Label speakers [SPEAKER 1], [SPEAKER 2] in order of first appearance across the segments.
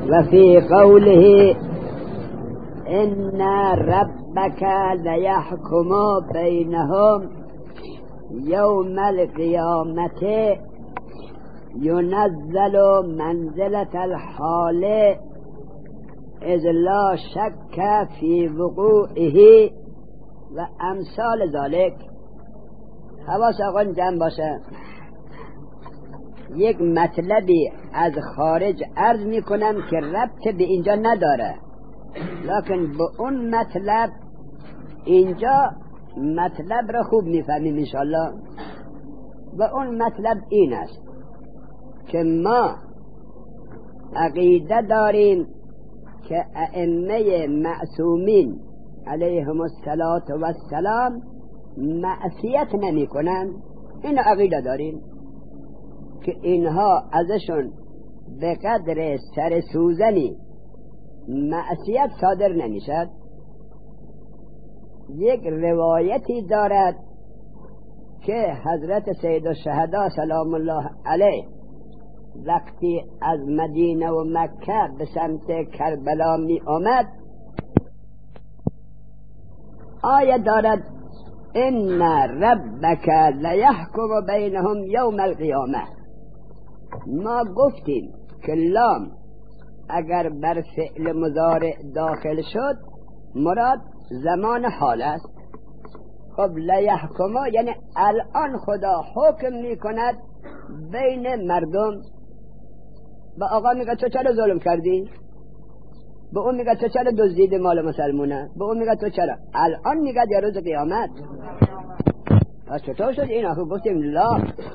[SPEAKER 1] و فی قوله ان ربک لیحکم بینهم یوم القیامت ینزل منزلة الحال اذ لا شک فی وقوعه و امثال ذالک. حواس آقا جمع باشه. یک مطلبی از خارج عرض میکنم که ربط به اینجا نداره، لکن به اون مطلب اینجا مطلب را خوب میفهمیم انشاءالله. و اون مطلب این است که ما عقیده داریم که ائمه معصومین علیهم السلام معصیت نمی کنند. این عقیده داریم که اینها ازشون به قدر سر سوزنی معصیت صادر نمیشد. یک روایتی دارد که حضرت سید الشهدا سلام الله علیه وقتی از مدینه و مکه به سمت کربلا می آمد آیه دارد ان ربک لیحکم بینهم یوم القیامه. ما گفتیم که لام اگر بر فعل مضارع داخل شد مراد زمان حال است. خب لیحکم یعنی الان خدا حکم می کند بین مردم. به آقا میگه تو چرا ظلم کردی؟ به اون میگه تو چرا دزدیدی مال مسلمونه؟ به اون میگه تو چرا؟ الان میگه در روز قیامت. پس چطور شد این؟ آخه گفتیم لا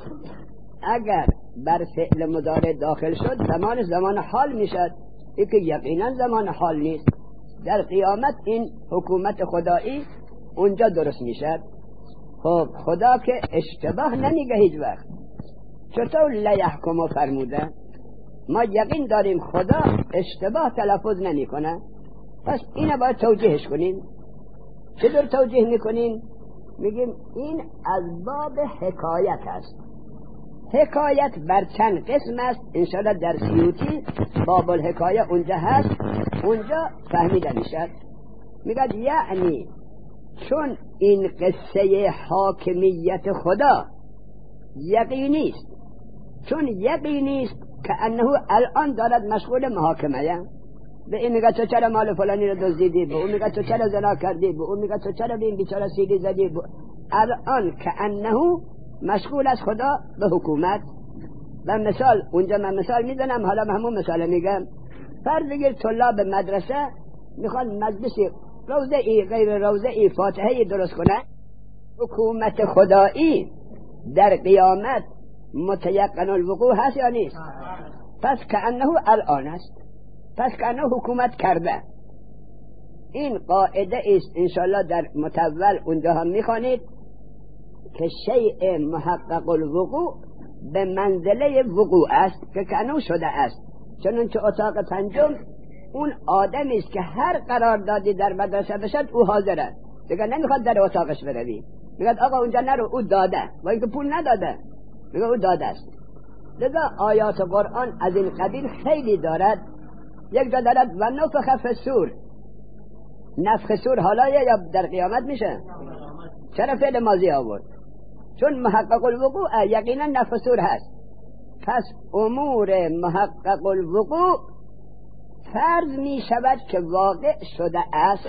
[SPEAKER 1] اگر بر فعل مضارع داخل شد زمان حال میشد. این که یقینا زمان حال نیست. در قیامت این حکومت خدایی اونجا درست میشد. خب خدا که اشتباه نمیگه هیچ وقت. چطور لیحکم فرموده؟ ما یقین داریم خدا اشتباه تلفظ نمی کنه. پس اینو باید توجیهش کنیم. چطور توجیه میکنیم؟ میگیم این از باب حکایت است. حکایت بر چند قسم است. انشاءالله در سیوطی باب الحکایه اونجا هست، اونجا فهمیده میشد. میگه یعنی چون این قصه حاکمیت خدا یقینی است، چون یقینی است که انه الان دارد مشغول محاکمه. به این میگه تو چرا مال فلانی رو دزدیدی، به اون میگه تو چرا زنا کردی، به اون میگه تو چرا به این بیچاره سیلی زدی. الان که انه مشغول از خدا به حکومت. و مثال اونجا من مثال میزنم، حالا همون مثال میگم. فرض بگیر طلاب مدرسه میخوان مجلسی روزه ای غیر روزه ای فاتحه درست کنه. حکومت خدایی در قیامت متیقن الوقوع هست یا نیست؟ پس کأنه الان است. پس کأنه حکومت کرده. این قاعده است انشاءالله در متول اونجا هم میخوانید که شیء محقق الوقوع به منزله وقوع است که کأنه شده است. چنانچه اتاق پنجم اون آدمی است که هر قراردادی در مدرسه بشد او حاضره. دیگه نمیخواد در اتاقش بروی، میگه آقا اونجا نرو، او داده و اینکه پول نداده، میگه او داده است. دیگه آیات قرآن از این قبیل خیلی دارد. یک جا دارد و نفخ فی الصور. نفخ صور حالا یا در قیامت میشه؟ چرا فعل ماضی آورد؟ چون محقق الوقوع یقینا نفخ صور هست. پس امور محقق الوقوع فرض می شود که واقع شده است.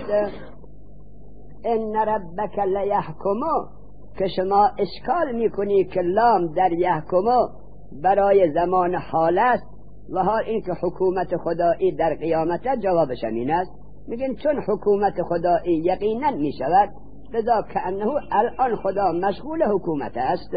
[SPEAKER 1] ان ربک لیحکم که شما اشکال میکنی که لام در یحکم برای زمان حال است و حال این که حکومت خدایی در قیامت جوابش این است. میگن چون حکومت خدایی یقینا می شود لذا کأنه الان خدا مشغول حکومت است.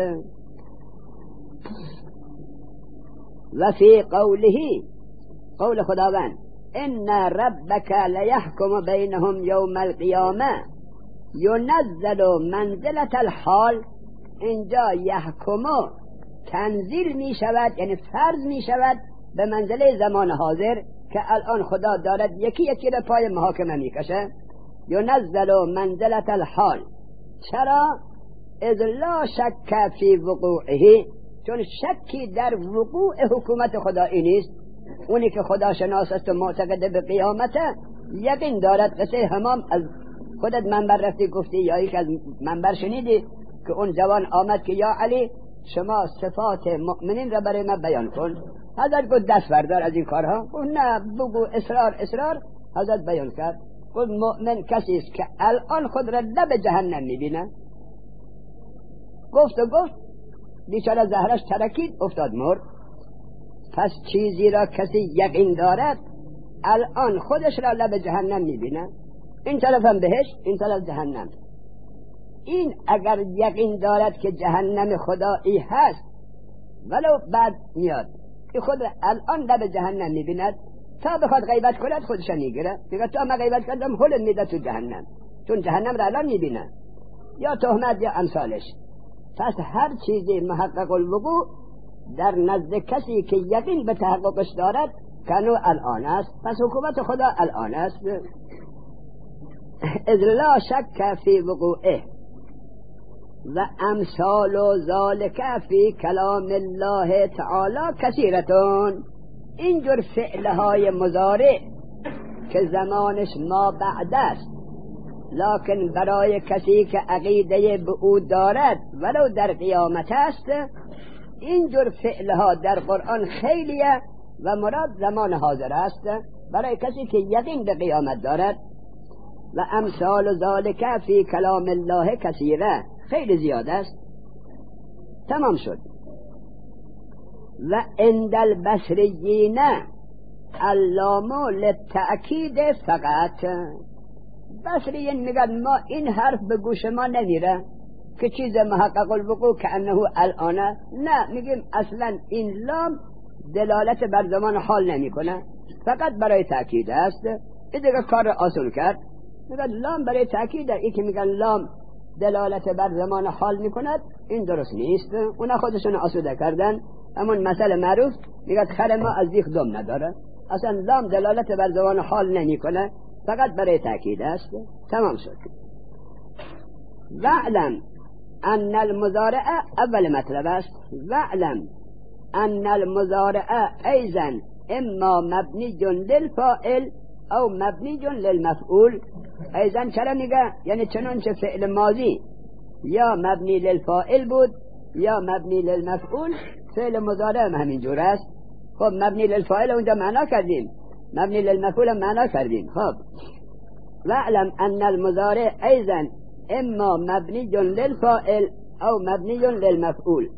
[SPEAKER 1] و فی قوله قول خداوند ان ربک لیحکم بینهم یوم القیامه ینزل منزلة الحال. اینجا یحکم تنزیل می شود یعنی فرض می شود به منزله زمان حاضر که الان خدا دارد یکی یکی را پای محاکمه می کشه. ینزل منزلة الحال. چرا؟ اذ لا شک فی وقوعه. چون شکی در وقوع حکومت خدایی نیست. اونی که خدا شناس است و معتقد به قیامته یقین دارد. قصه همام از خودت منبر رفتی گفتی یا یک از منبر شنیدی که اون جوان آمد که یا علی شما صفات مؤمنین را برای من بیان کن. حضرت گفت دست بردار از این کارها. گفت نه بگو اصرار. حضرت بیان کرد. گفت مؤمن کسی است که الان خود را لب جهنم میبینه. گفت بیچاره زهرش ترکید افتاد مرد. پس چیزی را کسی یقین دارد الان خودش را لب جهنم میبینه، این طرف هم بهشت این طرف جهنم. این اگر یقین دارد که جهنم خدایی هست ولو بعد میاد که خود الان لب جهنم میبیند، تا بخواد غیبت کند خودش میگیره، میگه تا من غیبت کردم هل میده تو جهنم، چون جهنم را الان میبینه، یا تهمت یا امثالش. پس هر چیزی محقق الوقوع در نزد کسی که یقین به تحققش دارد کنو الان است، پس حکومت خدا الان است. اذ لا شک فی وقوعه و امثال ذالک فی کلام الله تعالی کثیرتون. اینجور فعلهای مضارع که زمانش ما بعد است، لکن برای کسی که عقیده به او دارد ولو در قیامت است، اینجور فعلها در قرآن خیلیه و مراد زمان حاضر است برای کسی که یقین به قیامت دارد. و امثال ذالک فی کلام الله کثیره، خیلی زیاد است. تمام شد. و عند البصریین اللام للتأکید فقط. بصریین میگن ما این حرف به گوش ما نمیره که چیز محقق الوقوع که انه الانه، نه، میگیم اصلا این لام دلالت بر زمان حال نمیکنه، فقط برای تأکید است. این دیگه کار آسون کرد، میگن لام برای تأکید. این که میگن لام دلالت بر زمان حال میکند این درست نیست، اونا خودشون آسوده کردن. همون مسئله معروف میگن خر ما از دیخ دم نداره، اصلا لام دلالت بر زمان حال نمیکنه، فقط برای تأکید است. تمام شد. وعلم ان المضارع اول مطلب است. وعلم ان المضارع ایضا اما مبنی للفاعل او مبنی للمفعول. ایضا چرا میگه؟ یعنی چنانچه فعل ماضی یا مبنی للفاعل بود یا مبنی للمفعول، فعل مضارع هم همین جور است. خب مبنی للفاعل اونجا معنا کردیم، مبنی للمفعول هم معنا کردیم. خب وعلم ان المضارع ایضا اما مبنی للفاعل او مبنی للمفعول.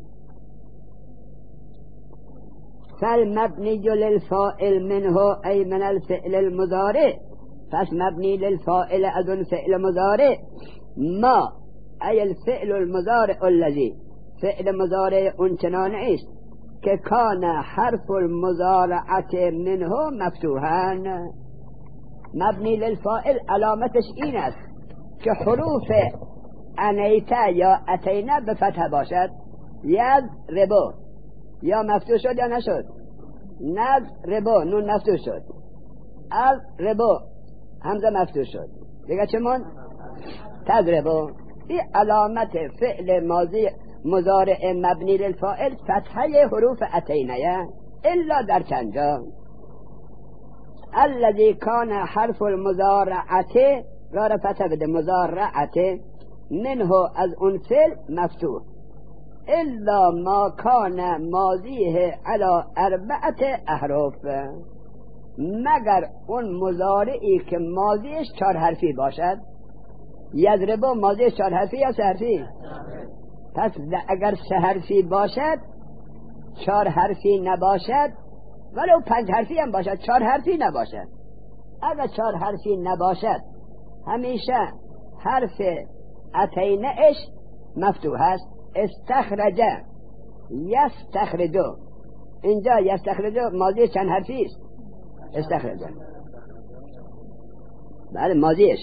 [SPEAKER 1] فالمبني للفاعل منه أي من الفعل المضارع. پس مبني للفاعل أذن فعل مضارع ما أي الفعل المضارع الذي فعل مضارع انچنان است که کان حرف المضارعت منه مفتوحا. مبني للفاعل علامتش این است که حروف انیتا یا اتینا به فتح باشد. یاد ربو یا مفتوح شد یا نشد؟ نز ربو نون مفتوح شد، از ربو همزه مفتوح شد، دیگه چه من؟ تضربو. این علامت فعل ماضی مضارع مبنی للفاعل فتحه حروف اتینه الا در چند جا. الذي کان حرف المضارعته را فتح بده، مضارعته منه از اون فعل مفتوح، الا ما کان ماضیه علی اربعت احرف، مگر اون مضارعی که ماضیش 4 حرفی باشد. یضربو ماضیش 4 حرفی یا 3 حرفی؟ پس اگر 3 حرفی باشد 4 حرفی نباشد، ولو 5 حرفی هم باشد 4 حرفی نباشد. اگر 4 حرفی نباشد همیشه حرف اتینه اش مفتوح است. استخرج یستخرجو، اینجا یستخرجو ماضی چند حرفی است؟ استخرج. بله ماضیش.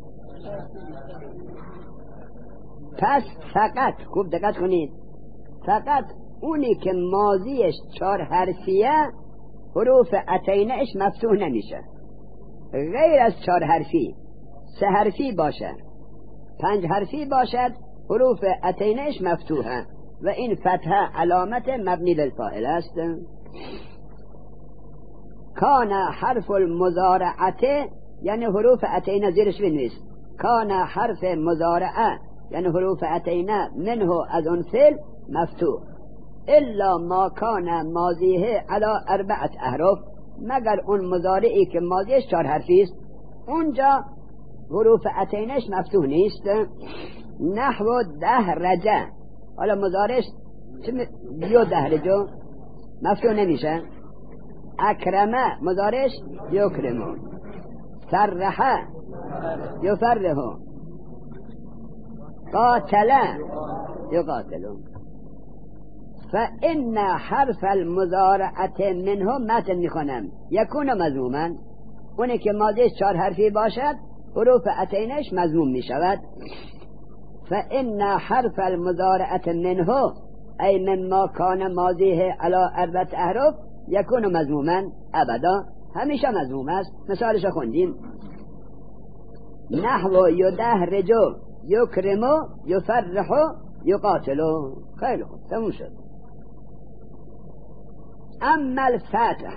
[SPEAKER 1] پس فقط خوب دقت کنید، فقط اونی که ماضیش 4 حرفیه حروف اتینهش مفتوح نمیشه. غیر از 4 حرفی 3 حرفی باشه 5 حرفی باشد حروف اتینهش مفتوحه و این فتحه علامت مبنی للفاعل است. کان حرف المضارعه یعنی حروف اتینه زیرش بنویس. کان حرف مضارعه یعنی حروف اتینه منه از اون فعل مفتوح الا ما کان ماضیه علی 4 احرف، مگر اون مضارعی که ماضیش 4 حرفی است اونجا حروف اتینش مفتوح نیست. نحو دهرجه، حالا مضارعش یو دهرجو مفتوح نمیشه. اکرمه مضارعش یکرمو. فرحه یفرحو. قاتله یقاتلو. فإن حرف المضارعه منه متن میخونم یکون مضموما، اونی که ماضیش 4 حرفی باشد حروف اتینش مضموم میشود. فإن حرف المضارعه منه ای مما کان ماضیه علی 4 احرف یکون مضموما ابدا، همیشه مضموم است. مثالش خوندیم. نحو یدهرجو یکرمو یفرحو یقاتلو. خیلی خوب تموم شد. اما الفتح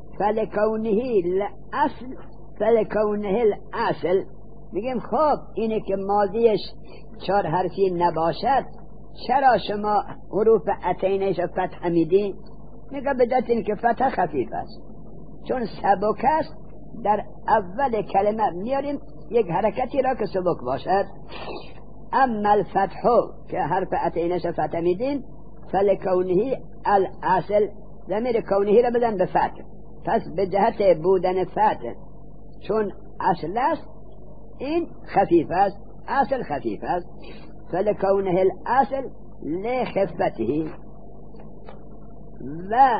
[SPEAKER 1] فلکونه الاصل میگیم خب اینه که ماضیش 4 حرفی نباشد چرا شما حروف اتینش فتح میدین؟ میگه بدت این که فتح خفیف است، چون سبک است در اول کلمه میاریم یک حرکتی را که سبک باشد. اما الفتح که حرف اتینش فتح میدین فلکونه الاصل، ضمیر کونهی را بدن به فتح، پس به جهت بودن فتح چون اصل است این خفیف است، اصل خفیف است. فلکونه الاصل لخفته و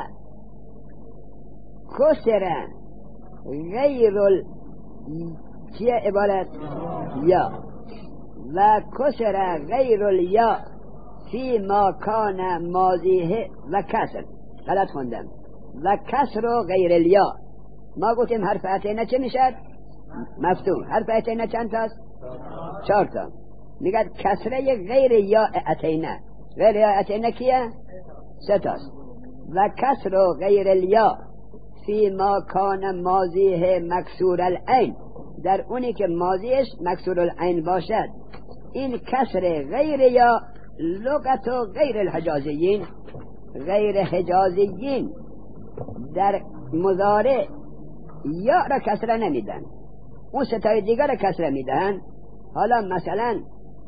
[SPEAKER 1] کسر غیر چیه عبارت یا و کسر غیر الیا فی ما کان ماضیه و کسر. غلط خوندم. و کسر و غیر الیا. ما گفتیم حرف اتینه چه میشد؟ مفتوح. حرف اتینه چند تاست؟ 4 تا. میگه کسره غیر یا اتینه. غیر یا اتینه کیه؟ 3 تاست. و کسر و غیر الیا فی ما کان ماضیه مکسور العین، در اونی که ماضیش مکسور العین باشد. این کسر غیر یا لغت و غیر الحجازیین، غیر حجازیین در مضارع یا را کسره نمیدن، اون ستای دیگر را کسره میدن. حالا مثلا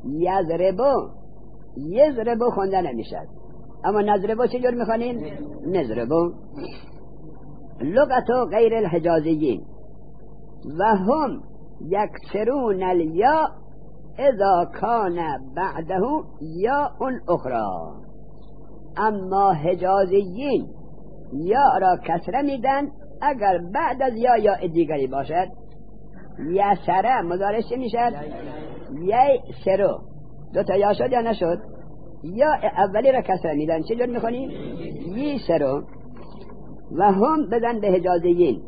[SPEAKER 1] یضربو خونده نمیشد، اما نضربو چجور میخوانیم؟ نضربو. لغت و غیر الحجازیین و هم یکسرون الیا اذا کان بعده یا اون اخرى. اما حجازیین یا را کسره میدن اگر بعد از یا دیگری باشد. یسره مضارعش میشد یی سرو، 2 تا یا شد یا نشد؟ یا اولی را کسره میدن چجور میخونیم؟ یی سرو. و هم بدن به حجازیین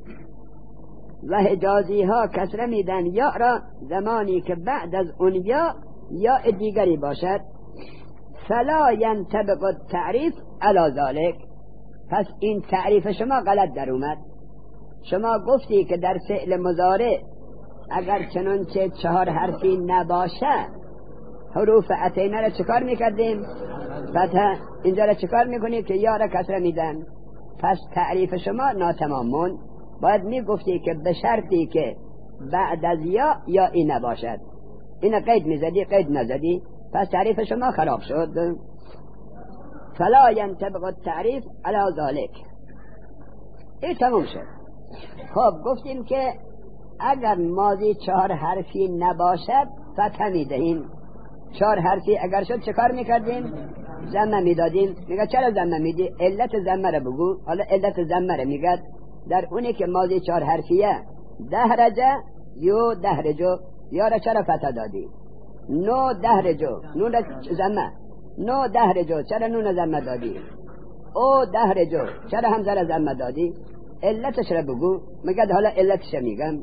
[SPEAKER 1] و حجازی ها کسره میدن یا را زمانی که بعد از اون یا دیگری باشد. فلا ینطبق التعریف علی ذلك، پس این تعریف شما غلط در اومد. شما گفتی که در فعل مضارع اگر چنانچه 4 حرفی نباشه حروف اتینه را چکار میکردیم؟ فتح. اینجا را چکار میکنید که یا را کسره میدن؟ پس تعریف شما ناتمامون. باید میگفتی که به شرطی که بعد از یا این نباشد. این قید میزدی، قید نزدی، پس تعریف شما خراب شد. فلا ینطبق التعریف علی ذلك. این تموم شد. خب گفتیم که اگر ماضی 4 حرفی نباشد فتح میدهیم. 4 حرفی اگر شد چه کار میکردیم؟ ضمه میدادیم. میگه چرا ضمه میدی؟ علت ضمه رو بگو. حالا علت ضمه رو میگه در اونی که ماضی 4 حرفیه دهرجه یو دهرجو، یا را چرا فتح دادی؟ نو دهرجو، نون ضمه. نو دهرجو چرا نون ضمه دادی؟ او دهرجو چرا همزه را ضمه دادی؟ علتش را بگو. میگه حالا علتش میگم.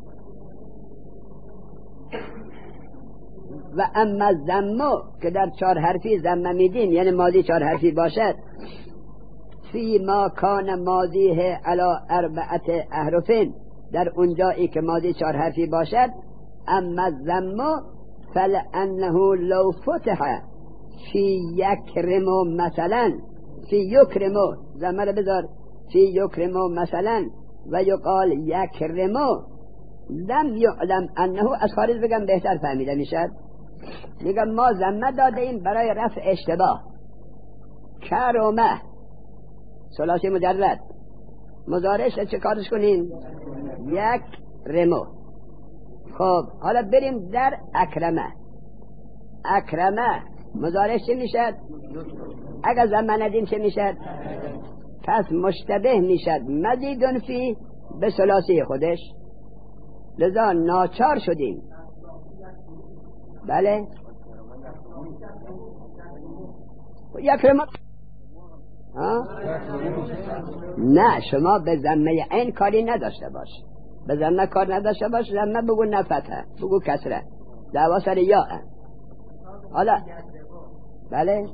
[SPEAKER 1] و اما ضمه که در 4 حرفی ضمه میدیم یعنی ماضی 4 حرفی باشد، فی ما کان ماضیه علی 4 احرف، در اونجایی که ماضی 4 حرفی باشد. اما الذم فلانه لو فتح فی یکرم مثلا، فی یکرم، ذم رو بذار، فی یکرم مثلا و یقال یکرم لم یعلم انه، از خارج بگم بهتر فهمیده میشد. میگم ما ذم داده ایم برای رفع اشتباه. کرمه ثلاثی مجرد، مضارعش چه کارش کنیم؟ یک رمو. خب حالا بریم در اکرمه. اکرمه مضارعش چه میشد؟ اگر ذم ندیم چه میشد؟ پس مشتبه میشد مزیدن فی به ثلاثی خودش، لذا ناچار شدیم. بله یکرم. نه شما به ذمه این کاری نداشته باش، به ذمه کار نداشته باش. ذمه بگو نفتح، بگو کسره، دعوا سر یا. حالا بله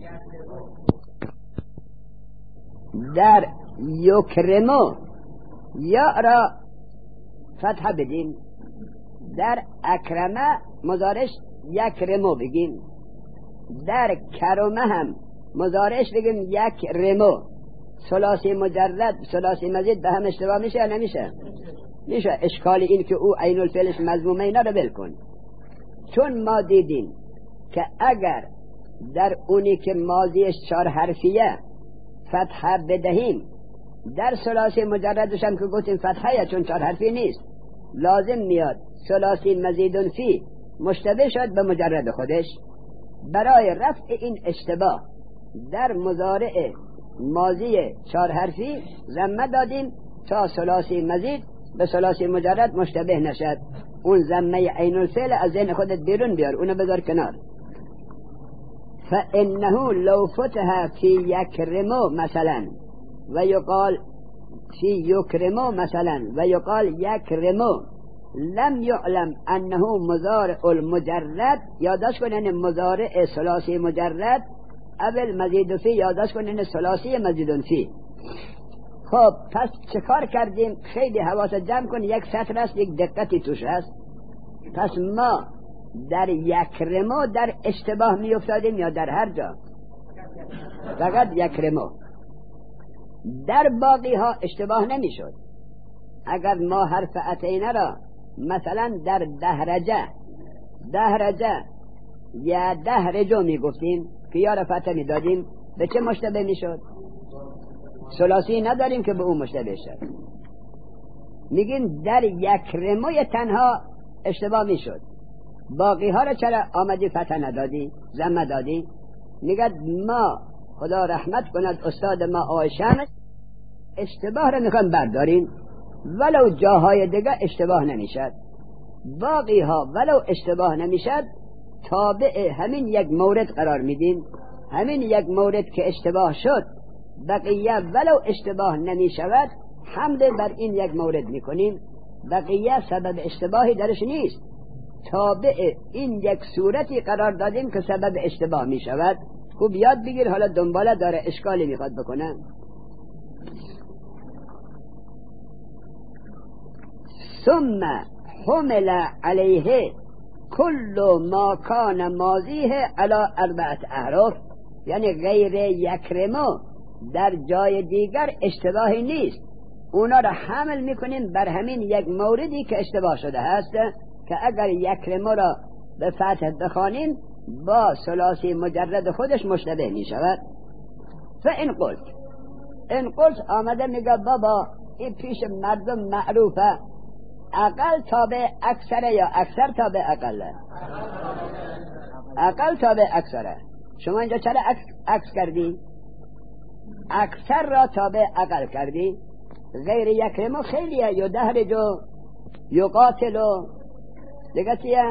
[SPEAKER 1] در یکرمو یا را فتح بدیم، در اکرمه مضارعش یکرمو بگیم، در کرمه هم مضارعش بگیم یکرمو. ثلاثی مجرد ثلاثی مزید به هم اشتباه میشه یا نمیشه؟ میشه. اشکال این که او عین الفعلش مضمومه، اینا رو بلکن. چون ما دیدیم که اگر در اونی که ماضیش 4 حرفیه فتحه بدهیم، در ثلاثی مجردش هم که گفتیم فتحه، چون 4 حرفی نیست، لازم میاد ثلاثی مزیدون فی مشتبه شد به مجرد خودش. برای رفع این اشتباه در مضارع ماضی 4 حرفی ذم دادیم تا ثلاثی مزید به ثلاثی مجرد مشتبه نشد. اون ذمه عین الفعل از ذهن خودت بیرون بیار، اونو بذار کنار. فانه لو فتح فی یکرمو مثلا و یقال فی یکرمو مثلا و یقال یکرمو لم یعلم انه مضارع المجرد، یادداشت کنین مضارع ثلاثی مجرد اول مزید فی، یادداشت کنین ثلاثی مزید فی. خب پس چه کار کردیم؟ خیلی حواست جمع کن، یک سطر است، یک دقتی توش است. پس ما در یکرمو در اشتباه می افتادیم یا در هر جا؟ فقط یکرمو. در باقی ها اشتباه نمی شد. اگر ما حرف اتینه را مثلا در دهرجه یا دهرجو می گفتیم که یا را فتح می دادیم، به چه مشتبه می شد؟ ثلاثی نداریم که به اون مشتبه شد. میگیم در یکرموی تنها اشتباه می شد، باقی ها را چرا آمدی فتح ندادی، ذم دادی؟ میگد ما خدا رحمت کند استاد ما آقای شمس، اشتباه را میخوام برداریم ولو جاهای دیگه اشتباه نمیشد، باقی ها ولو اشتباه نمیشد تابع همین یک مورد قرار میدیم. همین یک مورد که اشتباه شد بقیه ولو اشتباه نمیشود حمل بر این یک مورد میکنیم، بقیه سبب اشتباهی درش نیست، تابع این یک صورتی قرار دادیم که سبب اشتباه میشود. خوب یاد بگیر، حالا دنباله داره اشکالی میخواد بکنه. ثم حمل علیه کل ما کان ماضیه علی 4 احرف، یعنی غیر یکرمو در جای دیگر اشتباهی نیست، اونا را حمل میکنیم بر همین یک موردی که اشتباه شده هست، که اگر یکرمو را به فتح بخوانیم با ثلاثی مجرد خودش مشتبه می شود. فإن قلت آمده میگه بابا این پیش مردم معروفه، اقل تابع اکثره یا اکثر تابع اقله؟ اقل تابع اکثره. شما اینجا چرا عکس کردی؟ اکثر را تابع اقل کردی. غیر یکرمو خیلیه، یدهرجو، یقاتلو، دیگه چیه؟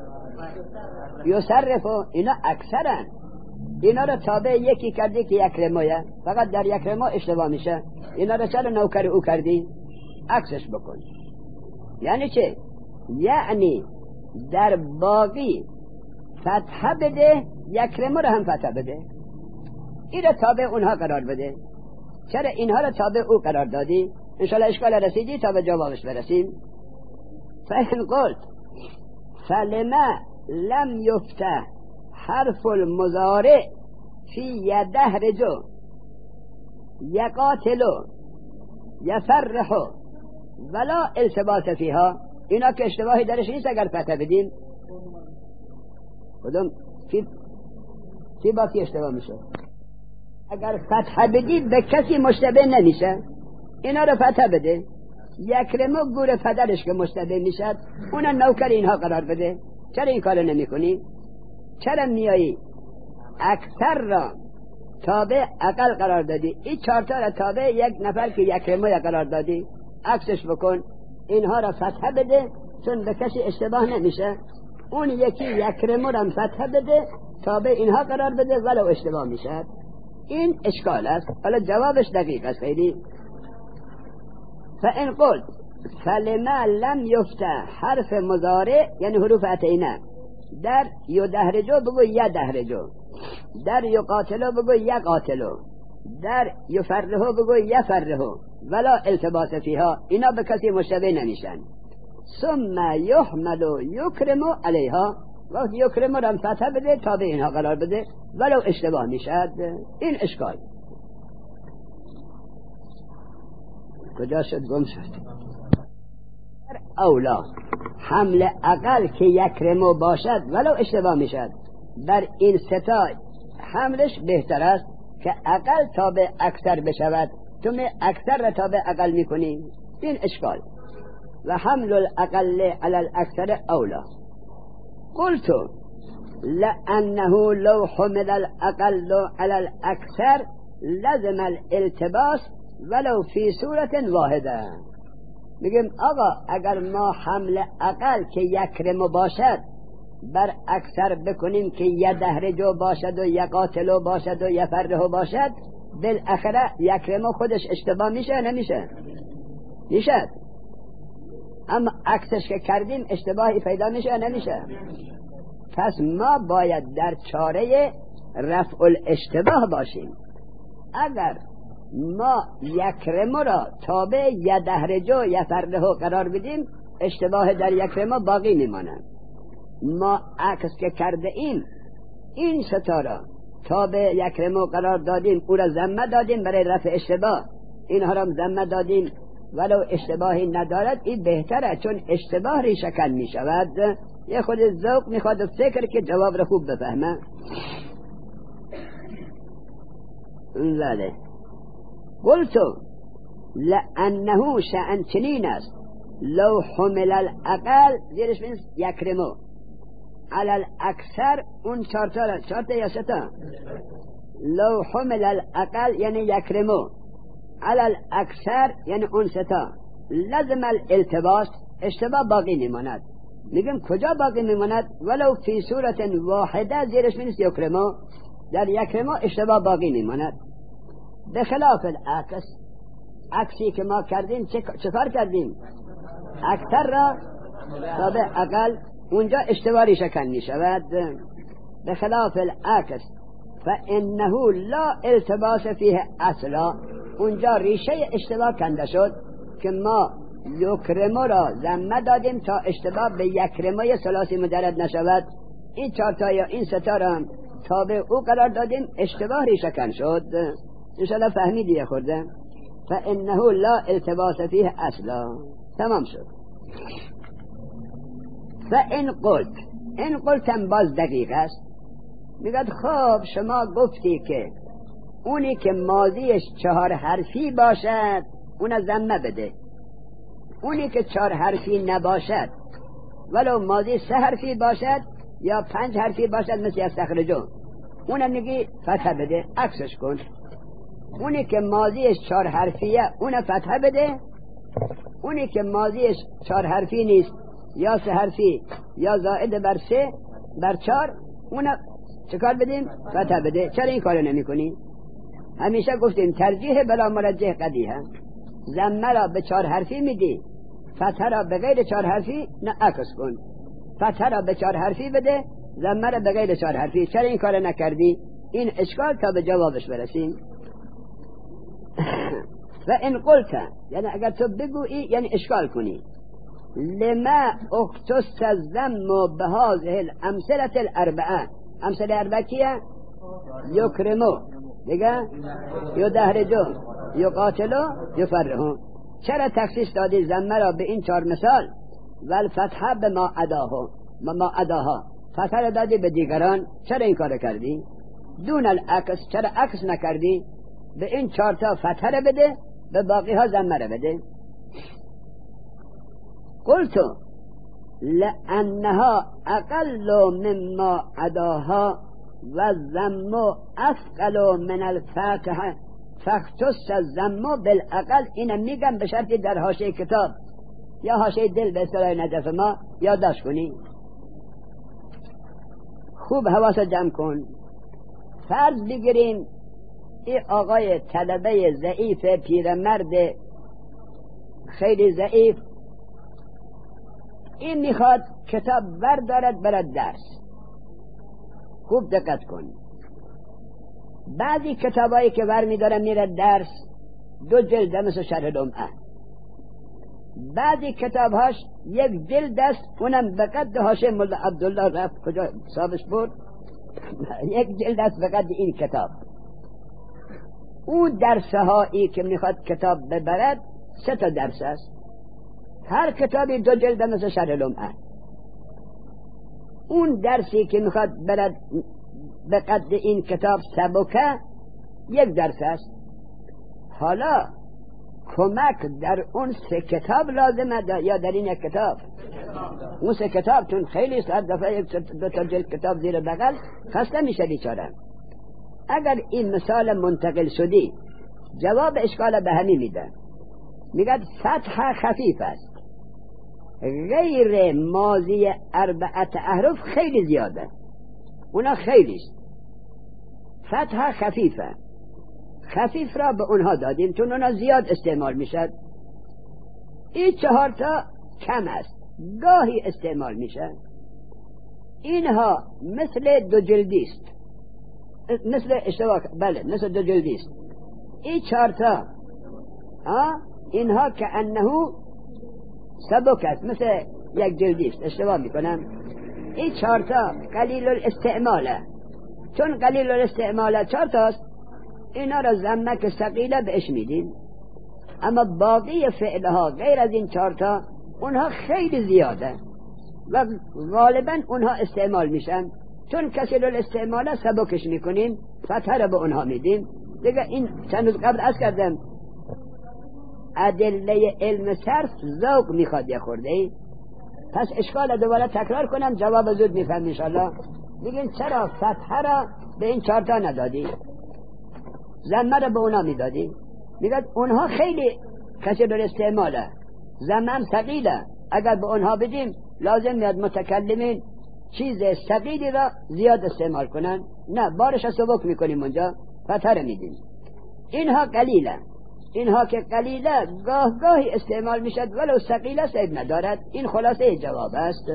[SPEAKER 1] یصرفو، اینا اکثرن. اینا را تابع یکی کردی که یکرمویه، فقط در یکرمو اشتباه میشه. اینا را چرا نوکر او کردی؟ عکسش بکن. یعنی چه؟ یعنی در باقی فتحه بده، یکرمو را هم فتحه بده، این را تابع اونها قرار بده. چرا اینها را تابع او قرار دادی؟ انشاءالله اشکال رسیدی تا به جوابش برسیم. فإن قلت فلما لم يفتح حرف المضارع في يدهرج يقاتل يفرح ولا التباس فيها، اینا که اشتباهی درش نیست اگر فتح بدیم. کدوم کی با کی اشتباه میشه؟ اگر فتح بدی به کسی مشتبه نمیشه، اینا رو فتح بده. یکرمو گور پدرش که مشتبه میشد اونا نوکر اینها قرار بده. چرا این کارو نمی کنی؟ چرا میایی اکثر را تابع اقل قرار دادی؟ این چهارتا را تابع یک نفر که یکرمو قرار دادی، عکسش بکن، اینها را فتح بده چون به کسی اشتباه نمیشه. اون یکی یکرمو را فتح بده تابع اینها قرار بده ولو اشتباه میشه. این اشکال است. حالا جوابش دقیق است خیلی. فإن قلت فلما لم يفتح حرف مضارع یعنی حروف عطینه، در یدهرجو بگو یدهرجو، در یقاتلو بگو یقاتلو، در یفرحو بگو یفرحو ولا التباس فیها، اینا به کسی مشتبه نمیشن. ثم یحمل یکرمو علیها، وقت یکرمو را فتح بده تابع اینها قرار بده ولو اشتباه میشد. این اشکال کجا شد؟ گم شد. اولا حمل اقل که یکرمو باشد ولو اشتباه میشد، در این ستا حملش بهتر است که اقل تابع اکثر بشود. تو می اکثر را تابع اقل میکنی، این اشکال. و حمل الاقل علی الاکثر اولا. قلت لأنه لو حمل الاقل علی الاکثر لزم الالتباس ولو فی صورت واحده. میگم آقا اگر ما حمل اقل که یکرمو باشد بر اکثر بکنیم که یدهرجو باشد و یقاتلو باشد و یفرحو باشد، بالاخره یکرمو خودش اشتباه میشه نمیشه؟ میشه. اما عکسش که کردیم اشتباهی پیدا میشه نمیشه؟ پس ما باید در چاره رفع الاشتباه باشیم. اگر ما یکرمو را تابع یدهرجو یفرحو قرار بدیم، اشتباه در یکرمو باقی میماند. ما عکس که کرده ایم، این ستاره تابع یکرمو قرار دادیم، او را ذمه دادیم برای رفع اشتباه، اینها را ذمه دادیم ولو اشتباهی ندارد. این بهتره چون اشتباه ریشه‌کن می شود. یه خود ذوق میخواد و فکر که جواب را خوب بفهمه. بله. قلتو لأنه شأن چنین است لو حمل الاقل زیرش بینید یکرمو علی الاکثر، اون چارتا یا ستا، لو حمل الاقل یعنی یکرمو علی الاکثر یعنی اون ستا، لازم الالتباس اشتباه باقی میماند. میگم کجا باقی میماند؟ ولو فی صورت واحده زیرش بینید یکرمو، در یکرمو اشتباه باقی میماند. به خلاف العکس، عکسی که ما کردیم چه کار کردیم؟ اکثر را تابع اقل، اونجا اشتباهی شکن می شود. به خلاف العکس فانه لا التباس فیه اصلا، اونجا ریشه اشتباه کنده شد که ما یکرمو را ذمه دادیم تا اشتباه به یکرموی ثلاثی مجرد نشود. این چارتا یا این ستا را تابع او قرار دادیم، اشتباه ریشه کن شد. انشاءالله فهمیدی یه خورده؟ فانه لا التباس فیه اصلا. تمام شد. فان قلت، این قلتم باز دقیق است. میگد خب شما گفتی که اونی که ماضیش 4 حرفی باشد اون ذمه بده، اونی که 4 حرفی نباشد ولو ماضی 3 حرفی باشد یا 5 حرفی باشد مثل استخرجو، اونم میگی فتح بده. عکسش کن. اونی که ماضیش 4 حرفیه اون فتح بده، اونی که ماضیش 4 حرفی نیست یا 3 حرفی یا زائد بر 3 بر 4 اون چکار بدیم؟ فتح بده. چرا این کارو نمی کنی؟ همیشه گفتیم ترجیح بلا مرجح قدیه. ضمه را به 4 حرفی میدی، فتح را به غیر 4 حرفی نه عکس کن. فتح را به 4 حرفی بده، ضمه را به غیر 4 حرفی. چرا این کارو نکردی؟ این اشکال تا به جوابش برسیم. و این قلت یعنی اگر تو بگویی یعنی اشکال کنی لما اختص الذم بهذه الامثله الاربعه. امثله اربعه کیه؟ یکرمو دیگه یدهرجو یقاتلو یفرحو. چرا تخصیص دادی ذم را به این 4 مثال و الفتحه به ما عداها فتحه را دادی به دیگران؟ چرا این کار کردی؟ دون العکس چرا عکس نکردی؟ به این 4 تا فتحه را بده به باقی ها ذم را بده. قلتو لأنها اقل مما عداها و الذم اثقل من الفتحه فاختص الذم بالاقل. اینم میگم به شرطی در حاشیه کتاب یا حاشیه دل به اصطلاح نجف ما یادداشت کنی. خوب حواس جمع کن. فرض بگیریم این آقای طلبه ضعیف پیرمرد خیلی ضعیف این میخواد کتاب بردارد برد درس. خوب دقت کن. بعضی کتابایی که برمیداره میره درس 2 جلد مثل شرح لمعه، بعضی کتابهاش 1 جلد است اونم به قد حاشیه مولا عبدالله رفت کجا صاحبش بود 1 جلد است به قد این کتاب. اون درسهایی که میخواد کتاب ببرد 3 تا درس است، هر کتابی 2 جلد مثل شرح لمعه. اون درسی که میخواد برد به قد این کتاب سبکه 1 درس است. حالا کمک در اون 3 کتاب لازمه یا در این 1 کتاب؟ اون 3 کتاب چون خیلی است، هر دفعه 2 تا جلد کتاب زیر بغل خسته میشه بیچاره. اگر این مثال منتقل شدی جواب اشکال به همین میده. میگه فتح خفیف است، غیر ماضی 4 احرف خیلی زیاده، اونا خیلی است. فتح خفیفه، خفیف را به اونها دادیم چون اونا زیاد استعمال میشد. این 4 تا کم است، گاهی استعمال میشه. اینها مثل 2 جلدی است، مثل اشتباه بله مثل 2 جلدی است. این 4 تا اینها که انه سبک است، مثل 1 جلدی است. اشتباه میکنم. این 4 تا قلیل الاستعماله، چون قلیل الاستعماله 4 تاست اینا را ذمک ثقیله بهش میدیم. اما باقی فعلها غیر از این 4 تا اونها خیلی زیاده و غالبا اونها استعمال میشن، چون کسر الاستعماله سبکش میکنیم فتح را به اونها میدیم دیگه. این چند روز قبل عرض کردم ادله علم صرف ذوق میخواد یه خورده، پس اشکال دوباره تکرار کنم جواب زود میفهم انشالله. میگین چرا فتح را به این 4 تا ندادی، ضمه را به اونا میدادی؟ میگه اونها خیلی کسر الاستعماله، ضمه هم ثقیله، اگر به اونها بدیم لازم میاد متکلمین چیز ثقیلی را زیاد استعمال کنن، نه بارش سبک میکنیم اونجا فتح را میدیم. اینها قلیله، اینها که قلیله گاه گاهی استعمال میشد ولو ثقیله سید ندارد. این خلاصه جواب است.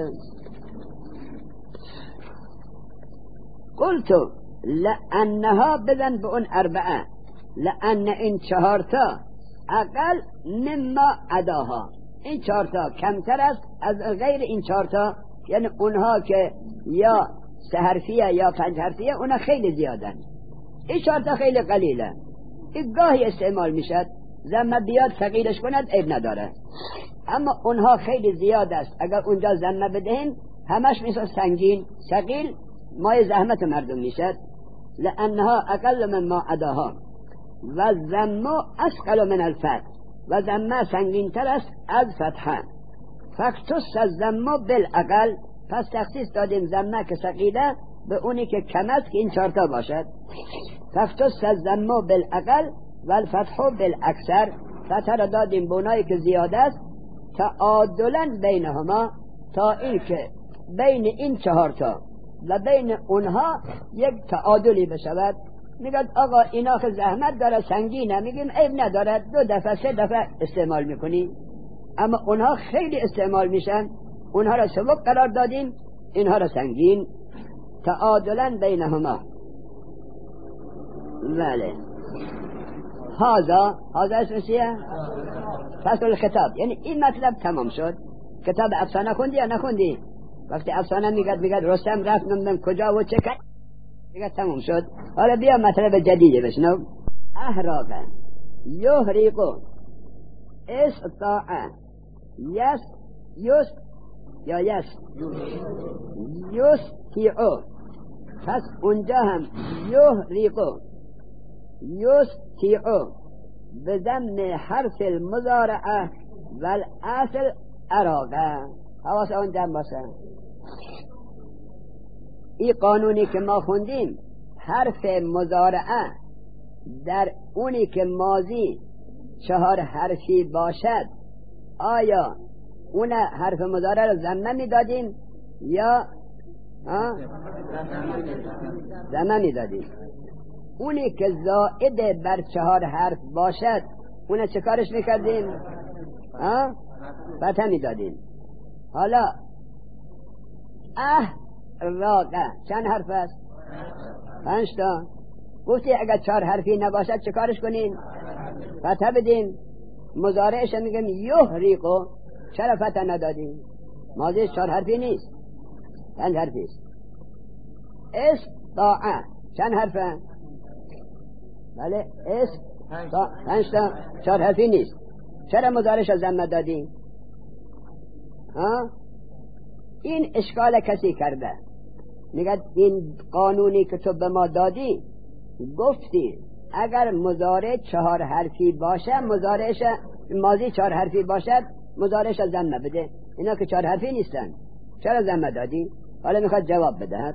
[SPEAKER 1] قلتو لأنها بزن به اون 4 لأن این 4 تا اقل مما عداها، این 4 تا کمتر است از غیر این 4 تا، یعنی اونها که یا 3 حرفیه یا 5 حرفیه اونها خیلی زیادن. این 4 تا خیلی قلیله، این گاهی استعمال میشد، ضمه بیاد ثقیلش کند عیب نداره. اما اونها خیلی زیاد است، اگر اونجا ضمه بدهیم همش میشه سنگین ثقیل، مای زحمت مردم میشد. لانها اقل مما عداها و الذم اثقل من الفتح، و ضمه سنگین تر است از فتحه. فاختص الذم بالاقل، پس تخصیص دادیم ضمه که ثقیله به اونی که کم است که این 4 تا باشد. فاختص الذم بالاقل و الفتح بالاکثر، فتح را دادیم به اونایی که زیاده است تعادلا بینهما، تا این که بین این 4 تا و بین اونها 1 تعادلی بشود. میگه آقا اینا که زحمت داره سنگینه، میگیم عیب نداره 2 دفعه 3 دفعه استعمال میکنی، اما اونها خیلی استعمال میشن، اونها را سبک قرار دادیم اینها را سنگین. تعادلا بینهما. بله هذا اسمش چیه؟ فصل الخطاب. یعنی این مطلب تمام شد. کتاب افسانه خوندی یا نخوندی؟ وقتی افسانه میگد رستم رفت نمیدونم کجا و چه کرد، میگه تمام شد. حالا بیا مطلب جدیدی بشنو. احراق یحرق استطاع یستطیع. پس اونجا هم یحرق یستطیع بضم حرف المضارعه و الاصل اراغه. حواس اون جمع باشه. این قانونی که ما خوندیم حرف مضارعه در اونی که ماضی 4 حرفی باشد آیا اون حرف مضارع رو ضمه میدادیم یا ضمه میدادیم؟ اونی که زائد بر 4 حرف باشد اون چه کارش میکردیم؟ فتحه میدادیم. حالا احراقه چند حرف است؟ 5 تا. گفتی اگر 4 حرفی نباشد چه کارش کنین؟ فتحه بدین. مضارعش میگم یحرقو، چرا فتحه ندادین؟ ماضیش 4 حرفی نیست، 5 حرفی است. استطاعه چند حرفه؟ بله استطاعه 5 تا، 4 حرفی نیست. چرا مضارعش ضمه دادین؟ این اشکال کسی کرده. میگه این قانونی که تو به ما دادی گفتی اگر مضارع 4 حرفی باشه مضارعش ماضی 4 حرفی باشد مضارعش ضمه بده. اینا که 4 حرفی نیستن چرا ضمه دادی؟ حالا میخواد جواب بدهد.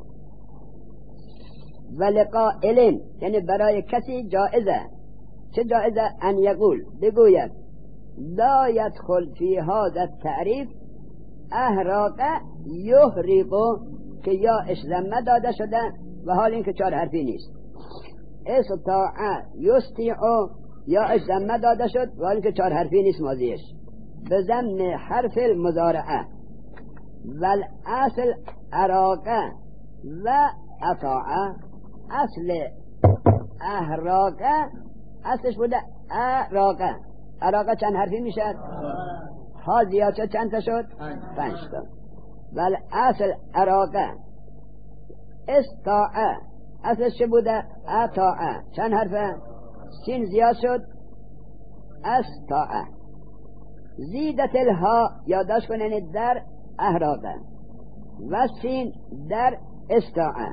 [SPEAKER 1] ولقائل یعنی برای کسی جائزه. چه جائزه؟ ان یقول بگوید لا يدخل فی هذا التعریف احراق یحرق که یا ضمه داده شده و حال این که 4 حرفی نیست. استطاع یستطیع یا ضمه داده شد و حال این که 4 حرفی نیست ماضیش به ضمن حرف المضارعه و الاصل اراقه و اطاعه. اصل احراقه اصلش بوده اراقه. اراقه چند حرفی میشد؟ ها زیاد شد چند تا شد؟ 5 تا. ولی اصل اراقه استاعه اصلش چه بوده؟ اطاعه چند حرفه؟ سین زیاد شد استاعه. زیدت الها یاداش کنین در احراقه و سین در استاعه.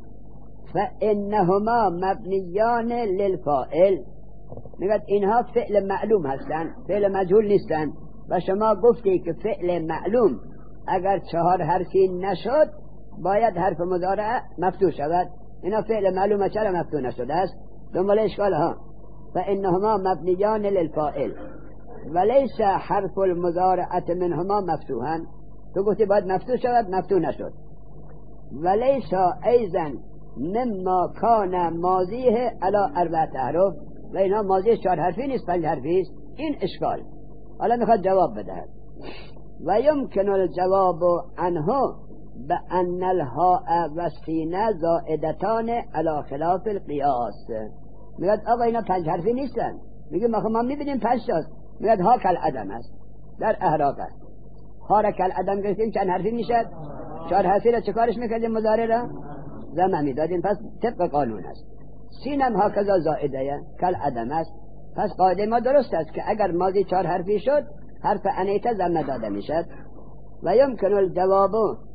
[SPEAKER 1] فانهما مبنیان للفاعل. میگه اینها فعل معلوم هستن، فعل مجهول نیستن. و شما گفتی که فعل معلوم اگر 4 حرفی نشد باید حرف مضارع مفتوح شود. اینا فعل معلومه چرا مفتوح نشده است؟ دنبال اشکال ها. فانهما مبنیان للفاعل وليس حرف المضارعه منهما مفتوحا. تو گفتی باید مفتوح شود، مفتوح نشد. وليس ايضا مما كان ماضیه على 4 احرف. و اینا ماضی 4 حرفی نیست، 5 حرفی است. این اشکال. حالا میخواد جواب بدهد. و یمکن الجواب عنه بأن الهاء و السین زائدتان علی خلاف القیاس. میگه آقا اینا 5 حرفی نیستن. میگه ما میبینیم 5 تاست. میگه ها کل عدم است در احراق است. ها را کل عدم گرفتیم چند حرفی میشد؟ 4 حرفی را چه کارش میکردیم؟ مضارع را ضمه میدادیم. پس طبق قانون است. سین هم هکذا زائده کل عدم است. پس قاعده ما درست است که اگر ماضی 4 حرفی شد حرف انیت ضمه داده میشد. و یمکن الجواب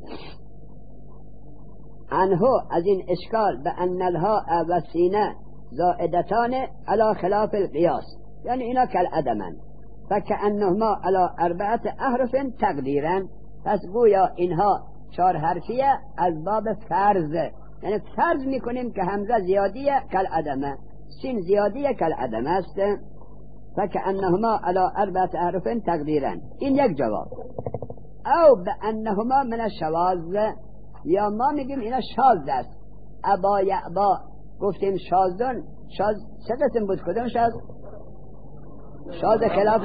[SPEAKER 1] عنه از این اشکال به ان الهاء و السین زائدتان علی خلاف القیاس. یعنی اینا کل عدمن فکأنهما علی 4 احرف تقدیرا. پس گویا اینها 4 حرفیه از باب فرض. یعنی فرض میکنیم که همزه زیادیه کل عدمه، سین زیادیه کل عدمه است. فکأنهما علی 4 احرف تقدیرا. این یک جواب. او بأنهما من الشواذ، یا ما میگیم اینا شاذ است. ابا یعبا گفتیم شاذن. شاذ چه قسم بود؟ کدوم شاذ؟ شاذ خلاف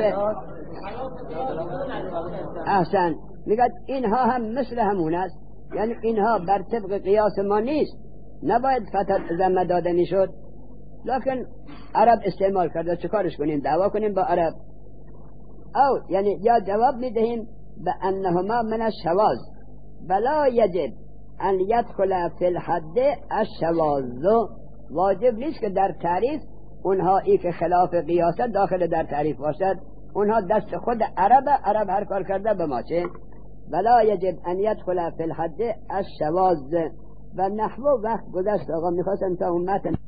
[SPEAKER 1] احسن. میگه اینها هم مثل همون است. یعنی اینها بر طبق قیاس ما نیست، نباید فتح ضمه داده میشد. لكن عرب استعمال کرده، چه کارش کنیم؟ دعوا کنیم با عرب؟ او یعنی یا جواب میدهیم به انهما من الشواذ ولا یجب ان یدخل فی الحد الشواذ، واجب نیست که در تعریف اونها ای که خلاف قیاست داخل در تعریف باشد، اونها دست خود عرب هر کار کرده به ما چه؟ ولا یجب ان یدخل فی الحد الشواذ و نحو. وقت گذشت آقا، میخواستم تا اون متن